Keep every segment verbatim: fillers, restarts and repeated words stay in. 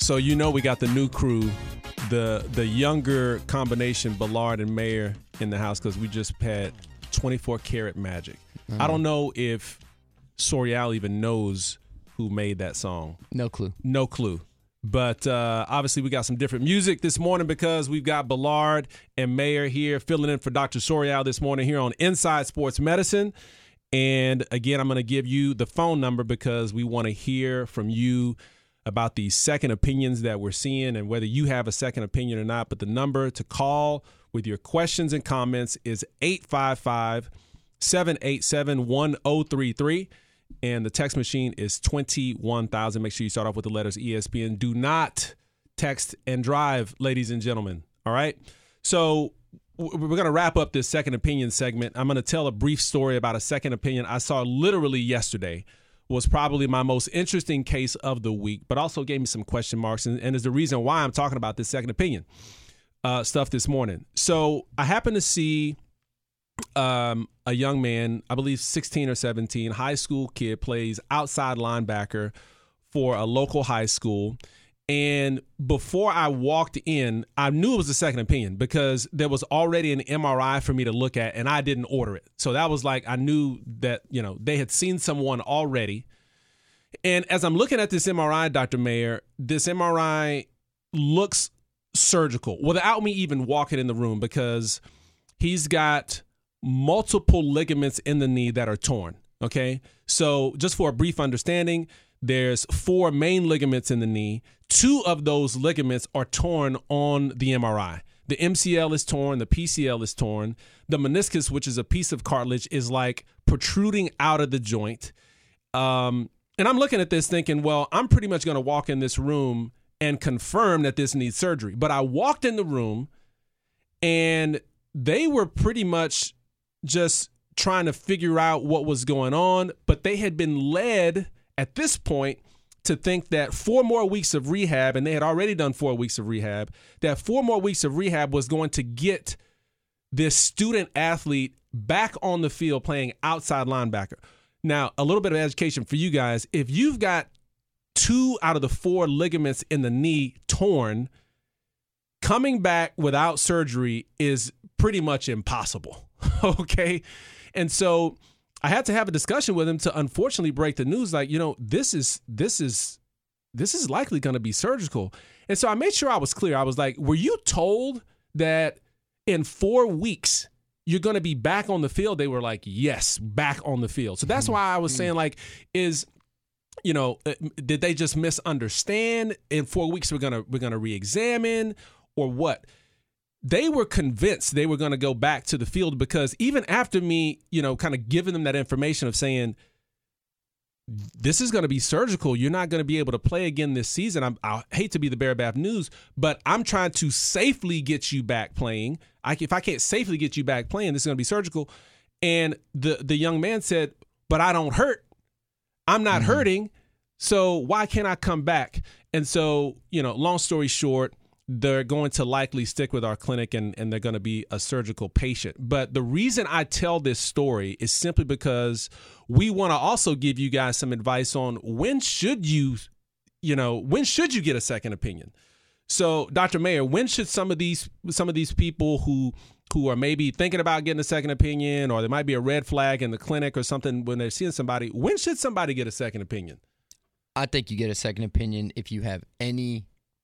So you know we got the new crew, the the younger combination, Ballard and Mayer, in the house because we just had twenty-four karat magic. Mm. I don't know if Sorial even knows who made that song. No clue. No clue. But uh, obviously we got some different music this morning because we've got Ballard and Mayer here filling in for Doctor Sorial this morning here on Inside Sports Medicine. And again, I'm going to give you the phone number because we want to hear from you about the second opinions that we're seeing and whether you have a second opinion or not. But the number to call with your questions and comments is eight five five, seven eight seven, one oh three three. And the text machine is twenty-one thousand. Make sure you start off with the letters E S P N. Do not text and drive, ladies and gentlemen. All right? So we're going to wrap up this second opinion segment. I'm going to tell a brief story about a second opinion I saw literally yesterday. Was probably my most interesting case of the week, but also gave me some question marks and, and is the reason why I'm talking about this second opinion uh, stuff this morning. So I happened to see um, a young man, I believe sixteen or seventeen, high school kid, plays outside linebacker for a local high school. And before I walked in, I knew it was a second opinion because there was already an M R I for me to look at and I didn't order it. So that was like, I knew that, you know, they had seen someone already. And as I'm looking at this M R I, Doctor Mayer, this M R I looks surgical without me even walking in the room because he's got multiple ligaments in the knee that are torn. Okay. So just for a brief understanding, there's four main ligaments in the knee. Two of those ligaments are torn on the M R I. The M C L is torn. The P C L is torn. The meniscus, which is a piece of cartilage, is like protruding out of the joint. Um, and I'm looking at this thinking, well, I'm pretty much going to walk in this room and confirm that this needs surgery. But I walked in the room and they were pretty much just trying to figure out what was going on. But they had been led at this point to think that four more weeks of rehab, and they had already done four weeks of rehab, that four more weeks of rehab was going to get this student athlete back on the field playing outside linebacker. Now, a little bit of education for you guys. If you've got two out of the four ligaments in the knee torn, coming back without surgery is pretty much impossible, okay? And so I had to have a discussion with him to unfortunately break the news. Like, you know, this is this is this is likely going to be surgical. And so I made sure I was clear. I was like, were you told that in four weeks you're going to be back on the field? They were like, yes, back on the field. So that's why I was saying, like, is, you know, did they just misunderstand? In four weeks we're gonna we're gonna re-examine or what? They were convinced they were going to go back to the field because even after me, you know, kind of giving them that information of saying, this is going to be surgical, you're not going to be able to play again this season. I'm, I hate to be the bearer of bad news, but I'm trying to safely get you back playing. I, if I can't safely get you back playing, this is going to be surgical. And the, the young man said, but I don't hurt. I'm not mm-hmm. hurting. So why can't I come back? And so, you know, long story short, they're going to likely stick with our clinic and, and they're going to be a surgical patient. But the reason I tell this story is simply because we want to also give you guys some advice on when should you, you know, when should you get a second opinion? So, Doctor Mayer, when should some of these some of these people who who are maybe thinking about getting a second opinion, or there might be a red flag in the clinic or something when they're seeing somebody, when should somebody get a second opinion? I think you get a second opinion if you have any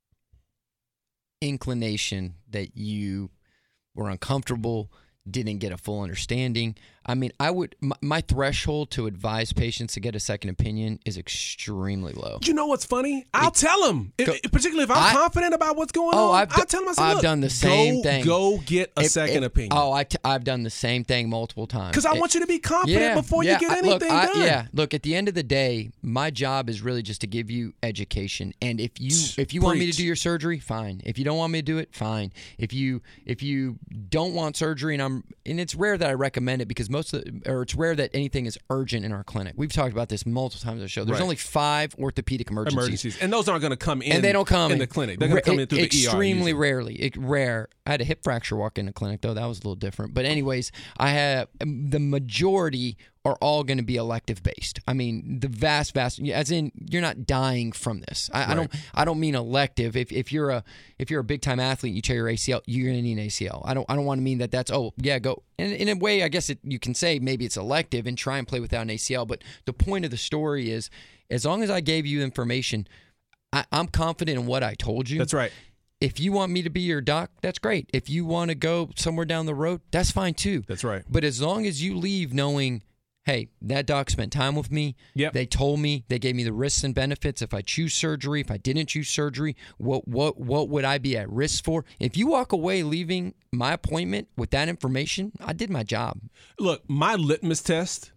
inclination that you were uncomfortable, didn't get a full understanding. I mean, I would my, my threshold to advise patients to get a second opinion is extremely low. You know what's funny? I'll it, tell them, go, if, particularly if I'm I, confident about what's going oh, on. I've I'll tell them, I said, I've look, done the same go, thing. Go get a if, second if, opinion. Oh, I t- I've done the same thing multiple times. Because I it, want you to be confident yeah, before yeah, you get I, anything look, I, done. Yeah, look, at the end of the day, my job is really just to give you education. And if you if you Preach. want me to do your surgery, fine. If you don't want me to do it, fine. If you if you don't want surgery, and I'm and it's rare that I recommend it because most of the, or it's rare that anything is urgent in our clinic. We've talked about this multiple times on the show. There's right. only five orthopedic emergencies. emergencies. And those aren't going to come in and they don't come in the clinic. They're going to come in through the E R. Extremely rarely. It, rare. I had a hip fracture walk in the clinic, though. That was a little different. But anyways, I have the majority are all going to be elective based. I mean, the vast, vast, as in you're not dying from this. I, right. I don't, I don't mean elective. If if you're a if you're a big time athlete, and you tear your A C L, you're going to need an A C L. I don't, I don't want to mean that. That's oh yeah, go. And in a way, I guess it, you can say maybe it's elective and try and play without an A C L. But the point of the story is, as long as I gave you information, I, I'm confident in what I told you. That's right. If you want me to be your doc, that's great. If you want to go somewhere down the road, that's fine too. That's right. But as long as you leave knowing, hey, that doc spent time with me. Yep. They told me, they gave me the risks and benefits. If I choose surgery, if I didn't choose surgery, what what what would I be at risk for? If you walk away leaving my appointment with that information, I did my job. Look, my litmus test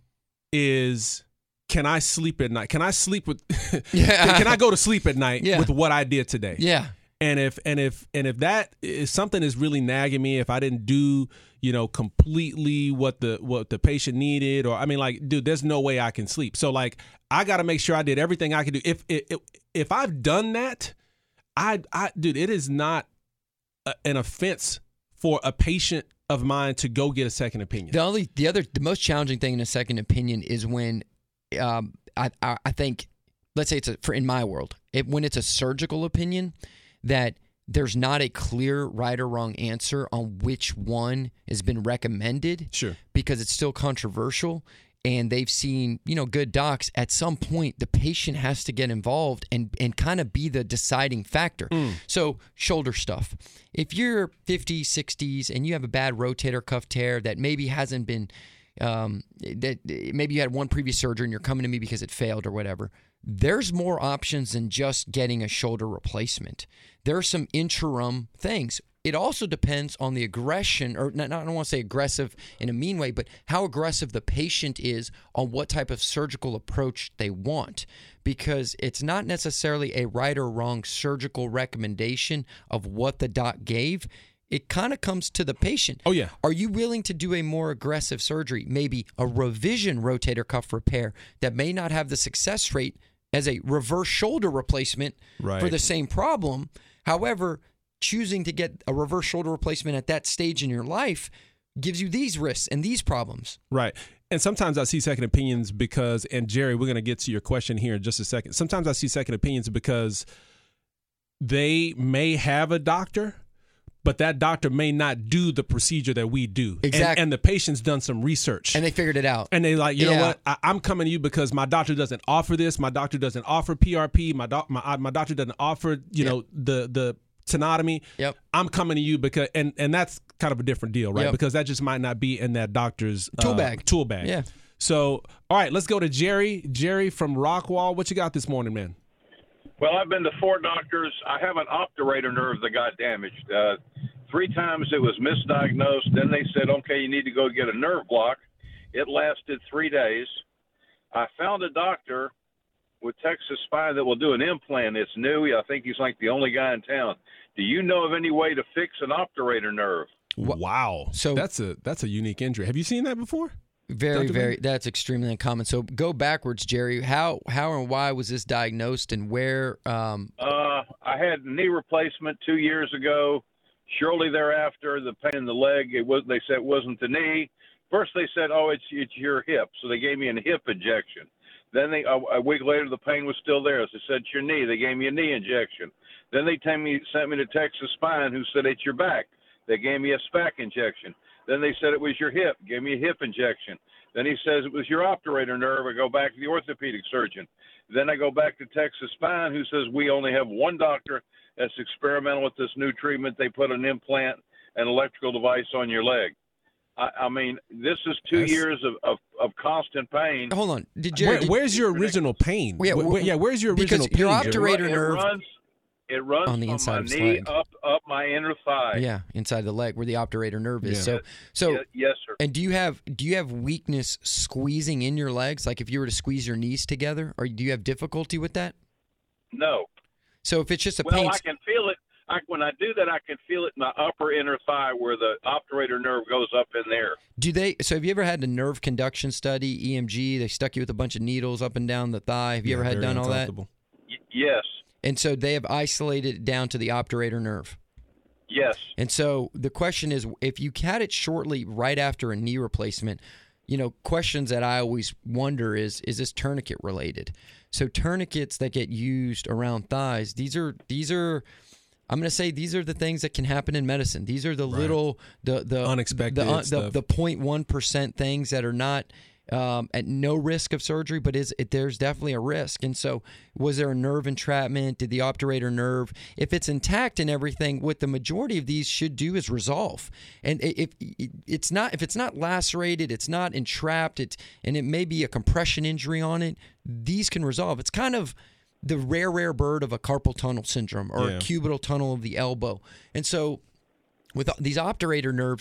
is, can I sleep at night? Can I sleep with yeah. can I go to sleep at night yeah. with what I did today? Yeah. And if and if and if that is something is really nagging me, if I didn't do, you know, completely what the what the patient needed, or I mean, like, dude, there's no way I can sleep. So like, I got to make sure I did everything I could do. If if if I've done that, I I dude, it is not a, an offense for a patient of mine to go get a second opinion. The only the other the most challenging thing in a second opinion is when um I I, I think let's say it's a, for in my world it, when it's a surgical opinion, that there's not a clear right or wrong answer on which one has been recommended. Sure. Because it's still controversial, and they've seen, you know, good docs. At some point, the patient has to get involved and, and kind of be the deciding factor. Mm. So shoulder stuff. If you're fifties, sixties, and you have a bad rotator cuff tear that maybe hasn't been, um, that maybe you had one previous surgery and you're coming to me because it failed or whatever, there's more options than just getting a shoulder replacement. There are some interim things. It also depends on the aggression, or not, I don't want to say aggressive in a mean way, but how aggressive the patient is on what type of surgical approach they want. Because it's not necessarily a right or wrong surgical recommendation of what the doc gave. It kind of comes to the patient. Oh, yeah. Are you willing to do a more aggressive surgery, maybe a revision rotator cuff repair that may not have the success rate as a reverse shoulder replacement right. for the same problem? However, choosing to get a reverse shoulder replacement at that stage in your life gives you these risks and these problems. Right. And sometimes I see second opinions because, and Jerry, we're going to get to your question here in just a second. Sometimes I see second opinions because they may have a doctor, but that doctor may not do the procedure that we do. Exactly. And, and the patient's done some research. And they figured it out. And they like, you yeah. know what? I, I'm coming to you because my doctor doesn't offer this. My doctor doesn't offer P R P. My doc, my, my doctor doesn't offer, you yep. know, the the tenotomy. Yep. I'm coming to you because, and, and that's kind of a different deal, right? Yep. Because that just might not be in that doctor's tool uh, bag. Tool bag. Yeah. So, all right, let's go to Jerry. Jerry from Rockwall. What you got this morning, man? Well, I've been to four doctors. I have an obturator nerve that got damaged. Uh, three times it was misdiagnosed. Then they said, okay, you need to go get a nerve block. It lasted three days. I found a doctor with Texas Spine that will do an implant. It's new. I think he's like the only guy in town. Do you know of any way to fix an obturator nerve? Wow. So that's a that's a unique injury. Have you seen that before? Very, Doctor very. That's extremely uncommon. So go backwards, Jerry. How, how, and why was this diagnosed, and where? Um... Uh, I had a knee replacement two years ago. Shortly thereafter, the pain in the leg. It was. They said it wasn't the knee. First, they said, "Oh, it's it's your hip." So they gave me a hip injection. Then they a, a week later, the pain was still there. So they said, "It's your knee." They gave me a knee injection. Then they sent me sent me to Texas Spine, who said it's your back. They gave me a SPAC injection. Then they said it was your hip, gave me a hip injection. Then he says it was your obturator nerve. I go back to the orthopedic surgeon. Then I go back to Texas Spine, who says we only have one doctor that's experimental with this new treatment. They put an implant, an electrical device on your leg. I, I mean, this is two that's... years of, of, of constant pain. Hold on. Did Jerry, Where, where's your original pain? Yeah, Where, yeah where's your original because pain? Your obturator it nerve. Runs, It runs on the from inside my of his knee leg. up up my inner thigh. Yeah, inside the leg where the obturator nerve is. Yeah. So, so yes, yes, sir. And do you have do you have weakness squeezing in your legs? Like if you were to squeeze your knees together, or do you have difficulty with that? No. So if it's just a well, pain, I can feel it. I, when I do that, I can feel it in my upper inner thigh where the obturator nerve goes up in there. Do they? So have you ever had a nerve conduction study, E M G? They stuck you with a bunch of needles up and down the thigh. Have you yeah, ever had done all that? Y- yes. And so they have isolated it down to the obturator nerve. Yes. And so the question is, if you had it shortly right after a knee replacement, you know, questions that I always wonder is, is this tourniquet related? So tourniquets that get used around thighs, these are these are I'm going to say these are the things that can happen in medicine. These are the right. little the the unexpected the the, stuff. the, the zero point one percent things that are not Um, at no risk of surgery, but is it, there's definitely a risk. And so was there a nerve entrapment? Did the obturator nerve, if it's intact and everything, what the majority of these should do is resolve. And if it's not, if it's not lacerated, it's not entrapped, it's, and it may be a compression injury on it, these can resolve. It's kind of the rare, rare bird of a carpal tunnel syndrome or yeah. a cubital tunnel of the elbow. And so with these obturator nerves,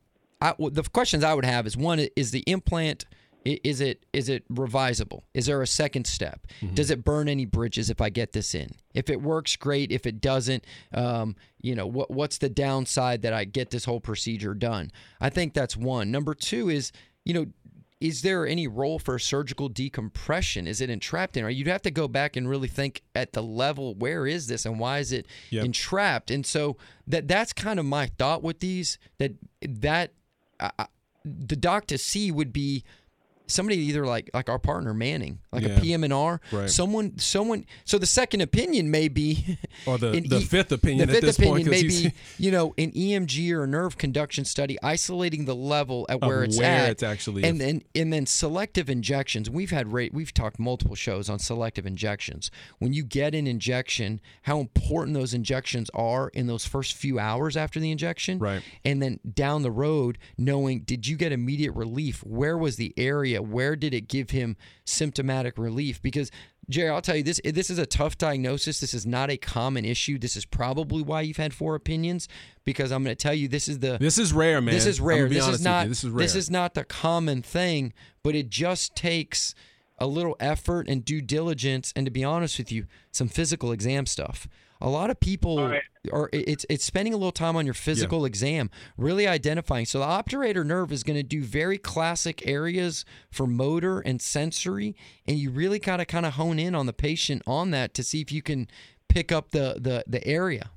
I, the questions I would have is, one, is the implant, Is it is it revisable? Is there a second step? Mm-hmm. Does it burn any bridges if I get this in? If it works, great. If it doesn't, um, you know, what what's the downside that I get this whole procedure done? I think that's one. Number two is, you know, is there any role for surgical decompression? Is it entrapped in? Or you'd have to go back and really think at the level, where is this and why is it yep. entrapped? And so that that's kind of my thought with these, that that uh, the doc to see would be somebody either like like our partner Manning, like yeah. a P M and R, right. someone someone. So the second opinion may be, or the, the e, fifth opinion. The at fifth this opinion point, may be, you know, an E M G or a nerve conduction study, isolating the level at where it's where at, it's actually, and then and then selective injections. We've had rate. We've talked multiple shows on selective injections. When you get an injection, how important those injections are in those first few hours after the injection, right? And then down the road, knowing, did you get immediate relief? Where was the area? Where did it give him symptomatic relief? Because, Jerry, I'll tell you, this this is a tough diagnosis. This is not a common issue. This is probably why you've had four opinions, because I'm going to tell you, this is the this is rare, man. This is rare. This is not this is rare. This is not the common thing, but it just takes a little effort and due diligence, and to be honest with you, some physical exam stuff. A lot of people right. are it's it's spending a little time on your physical yeah. exam, really identifying. So the obturator nerve is going to do very classic areas for motor and sensory, and you really got to kind of hone in on the patient on that to see if you can pick up the, the, the area.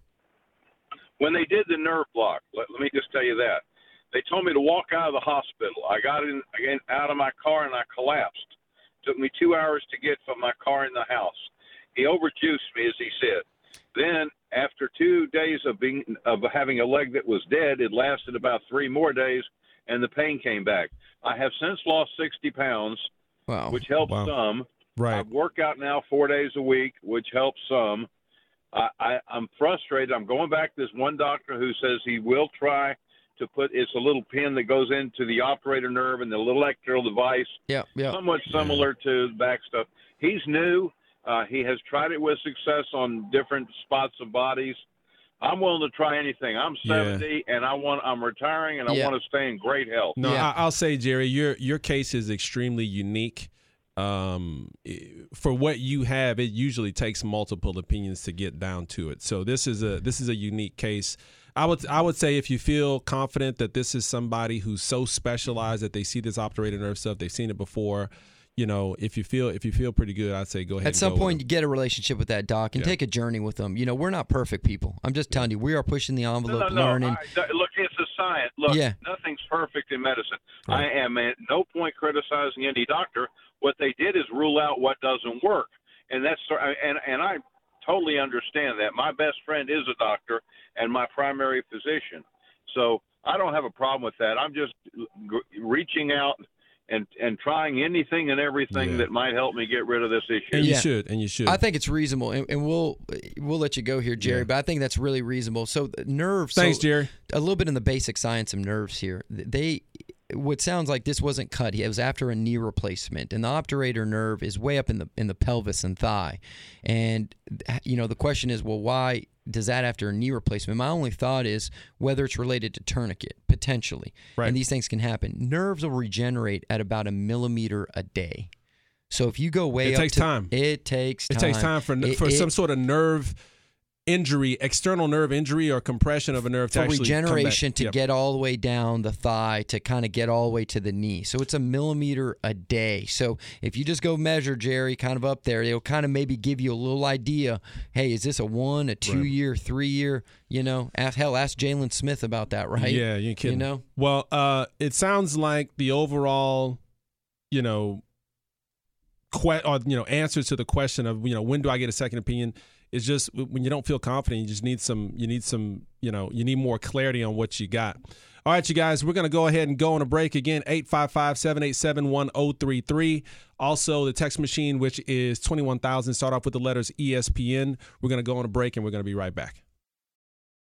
When they did the nerve block, let, let me just tell you that. They told me to walk out of the hospital. I got in again out of my car and I collapsed. It took me two hours to get from my car in the house. He overjuiced me, as he said. Then, after two days of being of having a leg that was dead, it lasted about three more days, and the pain came back. I have since lost sixty pounds, wow. which helps wow. some. Right. I work out now four days a week, which helps some. I, I, I'm frustrated. I'm going back to this one doctor who says he will try to put, it's a little pin that goes into the operator nerve and the little electrical device, yeah, yeah. somewhat similar yeah. to the back stuff. He's new. Uh, he has tried it with success on different spots of bodies. I'm willing to try anything. I'm seventy, yeah. and I want. I'm retiring, and I yeah. want to stay in great health. No, yeah. I, I'll say, Jerry, your your case is extremely unique. Um, for what you have, it usually takes multiple opinions to get down to it. So this is a this is a unique case. I would I would say if you feel confident that this is somebody who's so specialized that they see this operator nerve stuff, they've seen it before. You know, if you feel if you feel pretty good, I'd say go ahead. At some and go point, you get a relationship with that doc and yeah. take a journey with them. You know, we're not perfect people. I'm just telling you, we are pushing the envelope, no, no, learning. No, I, look, it's a science. Look, yeah. nothing's perfect in medicine. Right. I am at no point criticizing any doctor. What they did is rule out what doesn't work, and that's and and I totally understand that. My best friend is a doctor and my primary physician, so I don't have a problem with that. I'm just reaching out and and trying anything and everything yeah. that might help me get rid of this issue. And you yeah. should, and you should. I think it's reasonable, and, and we'll we'll let you go here, Jerry. Yeah. But I think that's really reasonable. So nerves. Thanks, so Jerry. A little bit in the basic science of nerves here. They, what sounds like this wasn't cut. It was after a knee replacement, and the obturator nerve is way up in the in the pelvis and thigh. And you know, the question is, well, why does that after a knee replacement? My only thought is whether it's related to tourniquet, potentially. Right. And these things can happen. Nerves will regenerate at about a millimeter a day. So if you go way it up takes to, time. It takes time. It takes time for it, for it, some sort of nerve injury, external nerve injury or compression of a nerve to for actually regeneration come back. to Yep. get all the way down the thigh to kind of get all the way to the knee. So it's a millimeter a day. So if you just go measure, Jerry, kind of up there, it'll kind of maybe give you a little idea. Hey, is this a one, a two right. year, three year? You know, ask, hell, ask Jalen Smith about that, right? Yeah, you're kidding. You know, well, uh, it sounds like the overall, you know, que- or, you know, answer to the question of, you know, when do I get a second opinion? Is just when you don't feel confident, you just need some, you need some, you know, you need more clarity on what you got. All right, you guys, we're going to go ahead and go on a break again, eight five five, seven eight seven, one oh three three. Also, the text machine, which is twenty-one thousand, start off with the letters E S P N. We're going to go on a break, and we're going to be right back.